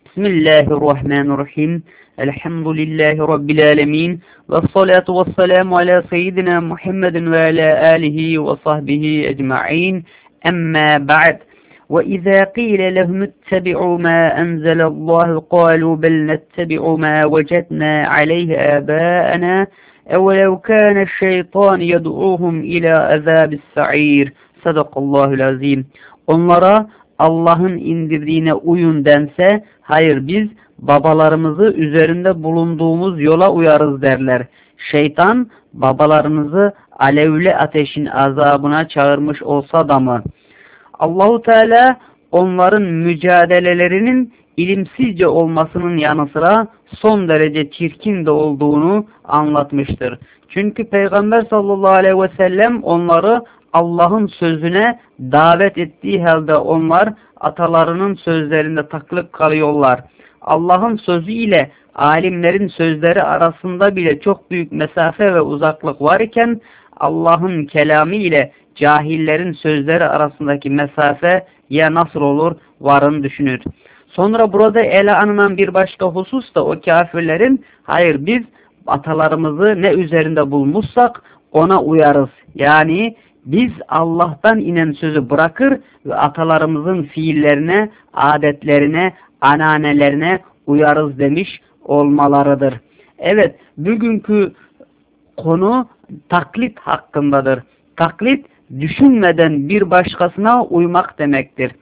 Bismillahirrahmanirrahim. Elhamdülillahi Rabbil alemin. Ve salatu ve selamu ala seyyidina Muhammedin ve ala alihi ve sahbihi ecma'in. Emma ba'd. Ve izâ qîle lehum ittebi'u mâ enzelallahu kâlu bel nettebi'u mâ vecednâ aleyhi âbâenâ. اَوَلَوْ كَانَ الشَّيْطَانِ يَدْعُوهُمْ اِلَى عَذَابِ السَّعِيرِ. Sadakallahul azim. Onlara Allah'ın indirdiğine uyun dense, hayır biz babalarımızı üzerinde bulunduğumuz yola uyarız derler. Şeytan babalarınızı alevli ateşin azabına çağırmış olsa da mı? Allahu Teala onların mücadelelerinin ilimsizce olmasının yanı sıra son derece çirkin de olduğunu anlatmıştır. Çünkü Peygamber sallallahu aleyhi ve sellem onları Allah'ın sözüne davet ettiği halde onlar atalarının sözlerinde takılıp kalıyorlar. Allah'ın sözü ile alimlerin sözleri arasında bile çok büyük mesafe ve uzaklık var iken Allah'ın kelamı ile cahillerin sözleri arasındaki mesafe ya nasıl olur varın düşünür. Sonra burada ele alınan bir başka husus da o kafirlerin hayır biz atalarımızı ne üzerinde bulmuşsak ona uyarız. Yani biz Allah'tan inen sözü bırakır ve atalarımızın fiillerine, adetlerine, ananelerine uyarız demiş olmalarıdır. Evet, bugünkü konu taklit hakkındadır. Taklit, düşünmeden bir başkasına uymak demektir.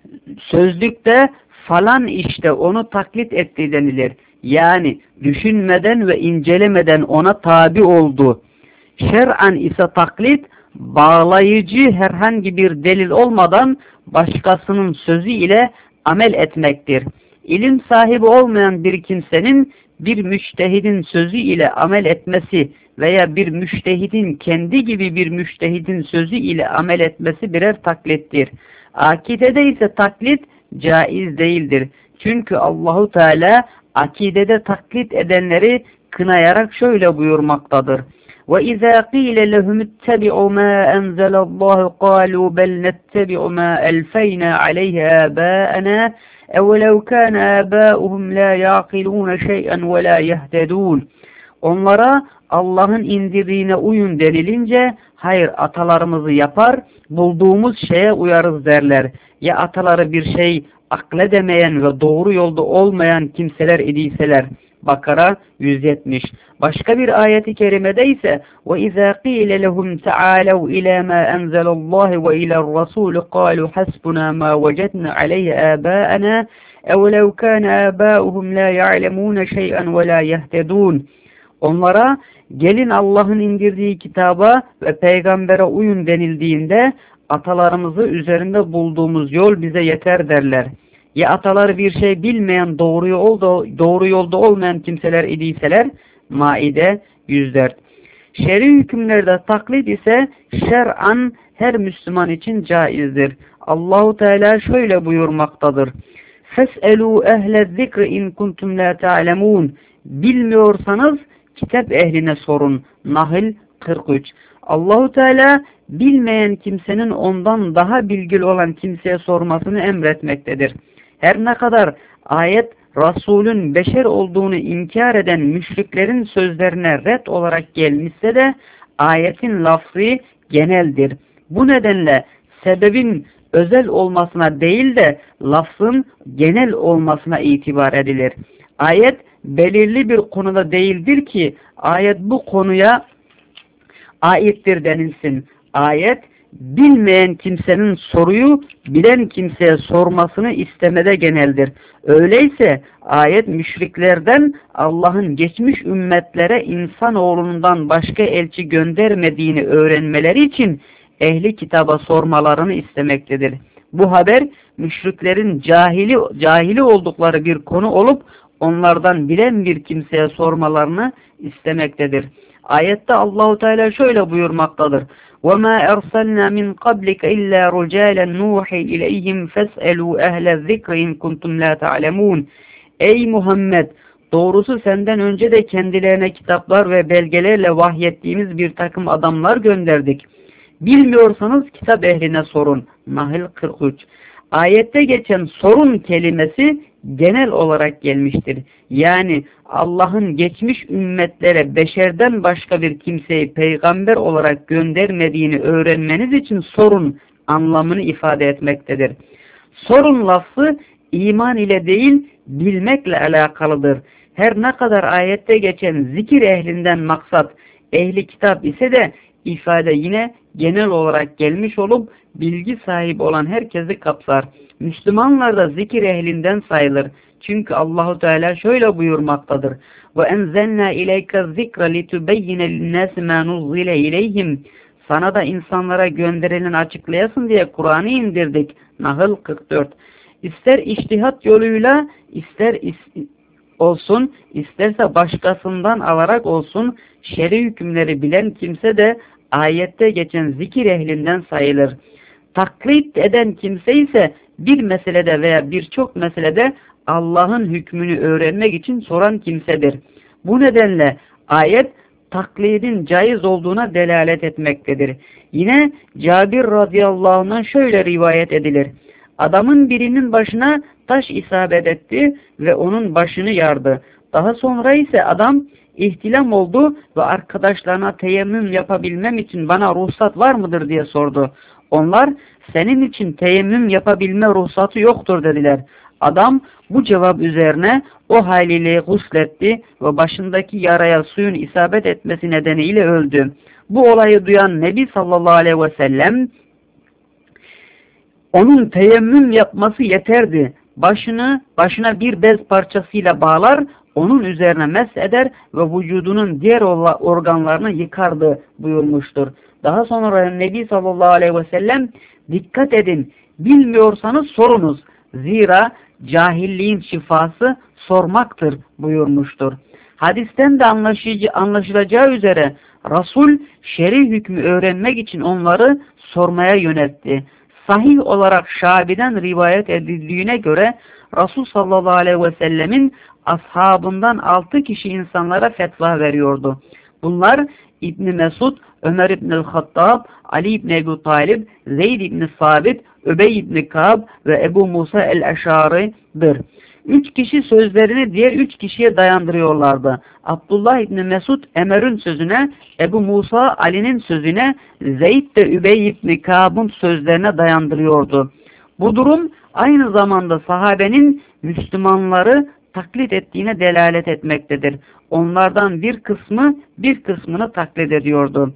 Sözlükte falan işte onu taklit etti denilir. Yani düşünmeden ve incelemeden ona tabi oldu. Şer'an ise taklit, bağlayıcı herhangi bir delil olmadan başkasının sözü ile amel etmektir. İlim sahibi olmayan bir kimsenin bir müçtehidin sözü ile amel etmesi veya bir müçtehidin kendi gibi bir müçtehidin sözü ile amel etmesi birer taklittir. Akidede ise taklit caiz değildir. Çünkü Allahu Teala akidede taklit edenleri kınayarak şöyle buyurmaktadır. وَإِذَا قِيلَ لَهُمُ اتَّبِعُوا مَا أَنْزَلَ اللّٰهُ قَالُوا بَلْ نَتَّبِعُ مَا أَلْفَيْنَا عَلَيْهِ آبَاءَنَا اَوَلَوْ كَانَ آبَاؤُهُمْ لَا يَعْقِلُونَ شَيْئًا وَلَا يَهْتَدُونَ. Onlara Allah'ın indirdiğine uyun denilince hayır atalarımızı yapar, bulduğumuz şeye uyarız derler. Ya ataları bir şey akledemeyen ve doğru yolda olmayan kimseler idiyseler. Bakara 170. Başka bir ayeti kerimede ise وَإِذَا قِيلَ لَهُمْ تَعَالَوْا إِلَى مَا أَنْزَلَ اللّٰهِ وَإِلَى الرَّسُولِ قَالُوا حَسْبُنَا مَا وَجَدْنَا عَلَيْهِ آبَاءَنَا اَوْلَوْ كَانَ آبَاؤُهُمْ لَا يَعْلَمُونَ شَيْئًا وَلَا يَهْتَدُونَ. Onlara gelin Allah'ın indirdiği kitaba ve peygambere uyun denildiğinde atalarımızı üzerinde bulduğumuz yol bize yeter derler. Ya ataları bir şey bilmeyen doğru yolda olmayan kimseler idiyseler. Maide 104. Şer'i hükümlerde taklit ise şer'an her Müslüman için caizdir. Allahu Teala şöyle buyurmaktadır. Fes'elû ehlez-zikri in kuntum la ta'lemûn. Bilmiyorsanız kitap ehline sorun. Nahl 43. Allahu Teala bilmeyen kimsenin ondan daha bilgili olan kimseye sormasını emretmektedir. Her ne kadar ayet Resulün beşer olduğunu inkar eden müşriklerin sözlerine ret olarak gelmişse de ayetin lafzı geneldir. Bu nedenle sebebin özel olmasına değil de lafzın genel olmasına itibar edilir. Ayet belirli bir konuda değildir ki ayet bu konuya aittir denilsin. Ayet bilmeyen kimsenin soruyu bilen kimseye sormasını istemede geneldir. Öyleyse ayet müşriklerden Allah'ın geçmiş ümmetlere insanoğlundan başka elçi göndermediğini öğrenmeleri için ehli kitaba sormalarını istemektedir. Bu haber müşriklerin cahili oldukları bir konu olup onlardan bilen bir kimseye sormalarını istemektedir. Ayette Allahu Teala şöyle buyurmaktadır. وَمَا أَرْسَلْنَا مِنْ قَبْلِكَ إِلَّا رُجَالًا نُوحِي إِلَيْهِمْ فَاسْأَلُوا أَهْلَ الذِّكْرِ إِنْ كُنْتُمْ لَا تَعْلَمُونَ. Ey Muhammed! Doğrusu senden önce de kendilerine kitaplar ve belgelerle vahyettiğimiz bir takım adamlar gönderdik. Bilmiyorsanız kitap ehline sorun. Nahl 43. Ayette geçen sorun kelimesi genel olarak gelmiştir. Yani Allah'ın geçmiş ümmetlere beşerden başka bir kimseyi peygamber olarak göndermediğini öğrenmeniz için sorun anlamını ifade etmektedir. Sorun lafzı iman ile değil bilmekle alakalıdır. Her ne kadar ayette geçen zikir ehlinden maksat ehli kitap ise de ifade yine genel olarak gelmiş olup bilgi sahibi olan herkesi kapsar. Müslümanlar da zikir ehlinden sayılır. Çünkü Allahu Teala şöyle buyurmaktadır. Ve enzelna ileyke zikra litubeyyine linnâsi mâ nuzzile ileyhim. Sana da insanlara gönderilen açıklayasın diye Kur'an'ı indirdik. Nahl 44. İster içtihat yoluyla olsun, isterse başkasından alarak olsun, şer'i hükümleri bilen kimse de ayette geçen zikir ehlinden sayılır. Taklit eden kimse ise bir meselede veya birçok meselede Allah'ın hükmünü öğrenmek için soran kimsedir. Bu nedenle ayet taklidin caiz olduğuna delalet etmektedir. Yine Cabir radıyallahu anh'dan şöyle rivayet edilir. Adamın birinin başına taş isabet etti ve onun başını yardı. Daha sonra ise adam ihtilam oldu ve arkadaşlarına teyemmüm yapabilmem için bana ruhsat var mıdır diye sordu. Onlar senin için teyemmüm yapabilme ruhsatı yoktur dediler. Adam bu cevap üzerine o haliyle gusletti ve başındaki yaraya suyun isabet etmesi nedeniyle öldü. Bu olayı duyan Nebi sallallahu aleyhi ve sellem onun teyemmüm yapması yeterdi. Başına bir bez parçasıyla bağlar, onun üzerine mesheder ve vücudunun diğer organlarını yıkardı buyurmuştur. Daha sonra Nebi sallallahu aleyhi ve sellem dikkat edin, bilmiyorsanız sorunuz. Zira cahilliğin şifası sormaktır buyurmuştur. Hadisten de anlaşılacağı üzere Resul şer'i hükmü öğrenmek için onları sormaya yöneltti. Sahih olarak Şabi'den rivayet edildiğine göre Resul sallallahu aleyhi ve sellemin ashabından 6 kişi insanlara fetva veriyordu. Bunlar İbn Mesud, Ömer İbnül Hattab, Ali İbni Ebu Talib, Zeyd İbni Sabit, Übey İbni Kab ve Ebu Musa el-Eşari'dir. 3 kişi sözlerini diğer 3 kişiye dayandırıyorlardı. Abdullah İbni Mesud Ömer'in sözüne, Ebu Musa Ali'nin sözüne, Zeyd de Übey İbni Kab'ın sözlerine dayandırıyordu. Bu durum aynı zamanda sahabenin Müslümanları taklit ettiğine delalet etmektedir. Onlardan bir kısmını taklit ediyordu.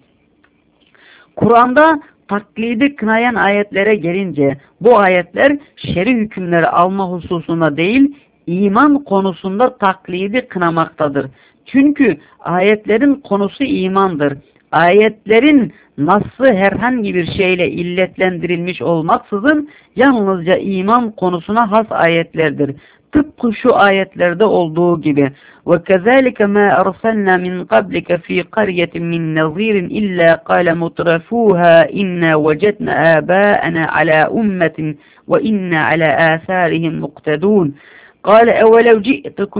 Kur'an'da taklidi kınayan ayetlere gelince bu ayetler şer'i hükümleri alma hususunda değil, iman konusunda taklidi kınamaktadır. Çünkü ayetlerin konusu imandır. Ayetlerin nasıl herhangi bir şeyle illetlendirilmiş olmaksızın yalnızca iman konusuna has ayetlerdir. Tıpkı şu ayetlerde olduğu gibi وَكَذَٰلِكَ مَا أَرْسَلْنَا مِنْ قَبْلِكَ ف۪ي قَرْيَةٍ مِنْ نَظِيرٍ إِلَّا قَالَ مُتْرَفُوهَا إِنَّا وَجَدْنَا آبَاءَنَا عَلَى أُمَّةٍ وَإِنَّا عَلَى آثَارِهِمْ مُقْتَدُونَ قَالَ أَوَلَوْ جِئْتُكُمْ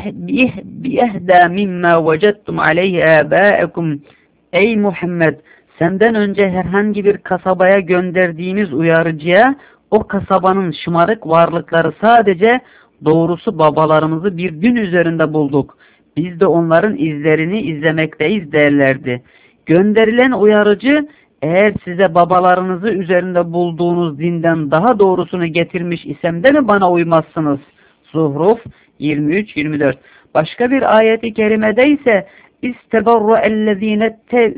بِأَهْدَى مِمَّا وَجَدْتُمْ عَلَيْهِ آبَاءَكُمْ Ey Muhammed! Senden önce herhangi bir kasabaya gönderdiğimiz uyarıcıya o kasabanın şımarık varlıkları sadece doğrusu babalarımızı bir din üzerinde bulduk. Biz de onların izlerini izlemekteyiz derlerdi. Gönderilen uyarıcı eğer size babalarınızı üzerinde bulduğunuz dinden daha doğrusunu getirmiş isem de mi bana uymazsınız? Zuhruf 23-24. Başka bir ayeti kerimede ise İstebarra ellezine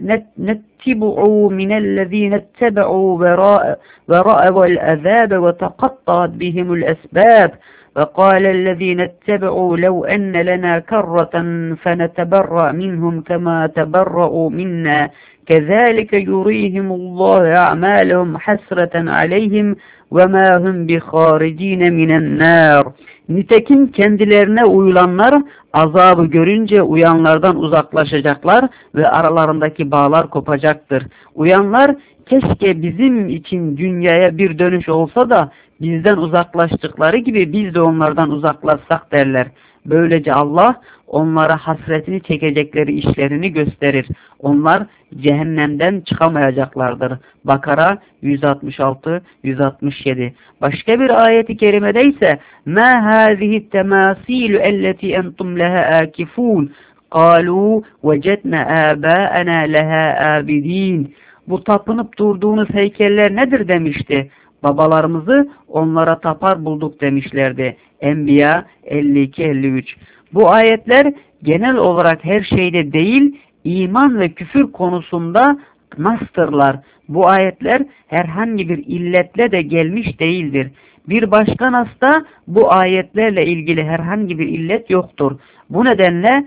nettibu'u minellezine ettebe'u ve ra'evel azabe ve tekatta'at bihimul esbab وقال الذين اتبعوا لو أن لنا كرة فنتبرأ منهم كما تبرأوا منا كذلك يريهم الله أعمالهم حسرة عليهم وما هم بخارجين من النار. Nitekim kendilerine uyulanlar azabı görünce uyanlardan uzaklaşacaklar ve aralarındaki bağlar kopacaktır. Uyanlar keşke bizim için dünyaya bir dönüş olsa da bizden uzaklaştıkları gibi biz de onlardan uzaklaşsak derler. Böylece Allah onlara hasretini çekecekleri işlerini gösterir. Onlar cehennemden çıkamayacaklardır. Bakara 166-167. Başka bir ayeti kerimede ise مَا هَذِهِ التَّمَاثِيلُ اَلَّتِي اَنْتُمْ لَهَا آكِفُونَ قَالُوا وَجَدْنَا آبَاءَنَا لَهَا آبِدِينَ. Bu tapınıp durduğunuz heykeller nedir demişti. Babalarımızı onlara tapar bulduk demişlerdi. Enbiya 52-53. Bu ayetler genel olarak her şeyde değil, iman ve küfür konusunda nastırlar. Bu ayetler herhangi bir illetle de gelmiş değildir. Bir başka nasta bu ayetlerle ilgili herhangi bir illet yoktur. Bu nedenle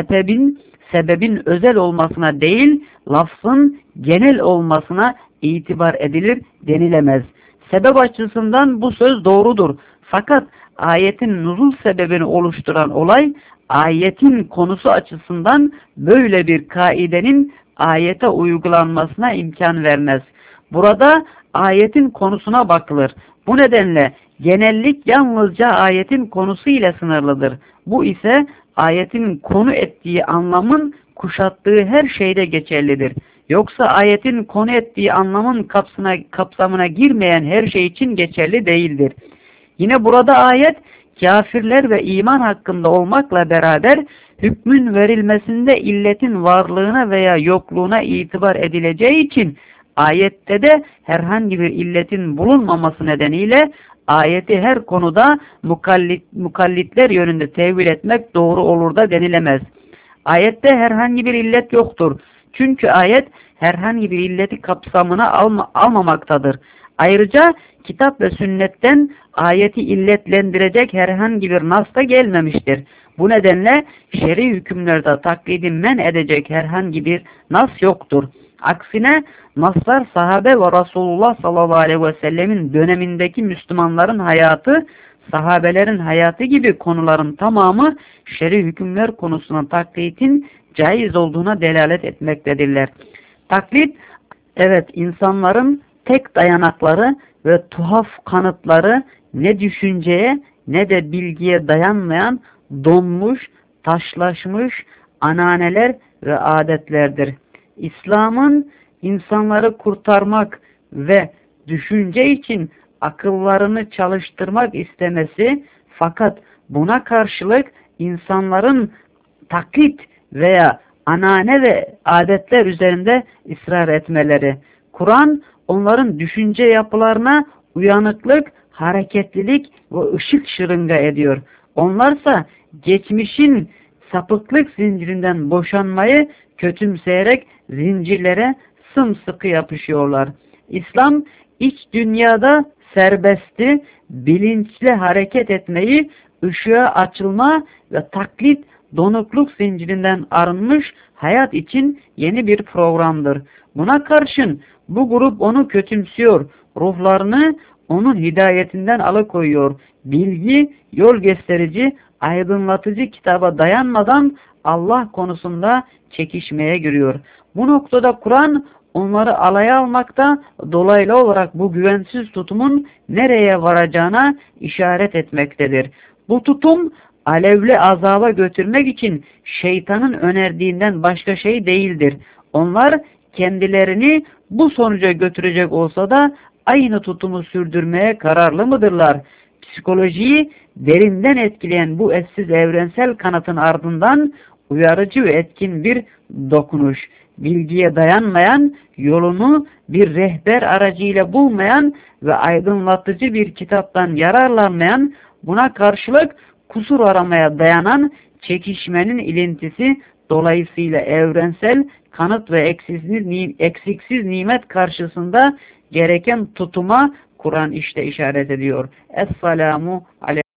sebebin özel olmasına değil, lafzın genel olmasına itibar edilir denilemez. Sebep açısından bu söz doğrudur. Fakat ayetin nuzul sebebini oluşturan olay, ayetin konusu açısından böyle bir kaidenin ayete uygulanmasına imkan vermez. Burada ayetin konusuna bakılır. Bu nedenle genellik yalnızca ayetin konusu ile sınırlıdır. Bu ise ayetin konu ettiği anlamın kuşattığı her şeyde geçerlidir. Yoksa ayetin konu ettiği anlamın kapsamına girmeyen her şey için geçerli değildir. Yine burada ayet kafirler ve iman hakkında olmakla beraber hükmün verilmesinde illetin varlığına veya yokluğuna itibar edileceği için ayette de herhangi bir illetin bulunmaması nedeniyle ayeti her konuda mukallitler yönünde tevil etmek doğru olur da denilemez. Ayette herhangi bir illet yoktur. Çünkü ayet herhangi bir illeti kapsamına almamaktadır. Ayrıca kitap ve sünnetten ayeti illetlendirecek herhangi bir nas da gelmemiştir. Bu nedenle şer'i hükümlerde taklidi men edecek herhangi bir nas yoktur. Aksine naslar sahabe ve Resulullah sallallahu aleyhi ve sellemin dönemindeki Müslümanların hayatı, sahabelerin hayatı gibi konuların tamamı şer'i hükümler konusuna taklitin caiz olduğuna delalet etmektedirler. Taklit, evet, insanların tek dayanakları ve tuhaf kanıtları ne düşünceye ne de bilgiye dayanmayan donmuş, taşlaşmış ananeler ve adetlerdir. İslam'ın insanları kurtarmak ve düşünce için akıllarını çalıştırmak istemesi, fakat buna karşılık insanların taklit veya anane ve adetler üzerinde ısrar etmeleri. Kur'an onların düşünce yapılarına uyanıklık, hareketlilik ve ışık şırınga ediyor. Onlarsa geçmişin sapıklık zincirinden boşanmayı kötümseyerek zincirlere sımsıkı yapışıyorlar. İslam iç dünyada serbesti, bilinçli hareket etmeyi, ışığa açılma ve taklit, donukluk zincirinden arınmış hayat için yeni bir programdır. Buna karşın bu grup onu kötümsüyor, ruhlarını onun hidayetinden alıkoyuyor. Bilgi, yol gösterici, aydınlatıcı kitaba dayanmadan Allah konusunda çekişmeye giriyor. Bu noktada Kur'an onları alaya almakta, dolaylı olarak bu güvensiz tutumun nereye varacağına işaret etmektedir. Bu tutum alevli azaba götürmek için şeytanın önerdiğinden başka şey değildir. Onlar kendilerini bu sonuca götürecek olsa da aynı tutumu sürdürmeye kararlı mıdırlar? Psikolojiyi derinden etkileyen bu eşsiz evrensel kanatın ardından uyarıcı ve etkin bir dokunuş, bilgiye dayanmayan, yolunu bir rehber aracıyla bulmayan ve aydınlatıcı bir kitaptan yararlanmayan, buna karşılık kusur aramaya dayanan çekişmenin ilintisi, dolayısıyla evrensel kanıt ve eksiksiz nimet karşısında gereken tutuma Kur'an işte işaret ediyor. Es-selamu aleykum.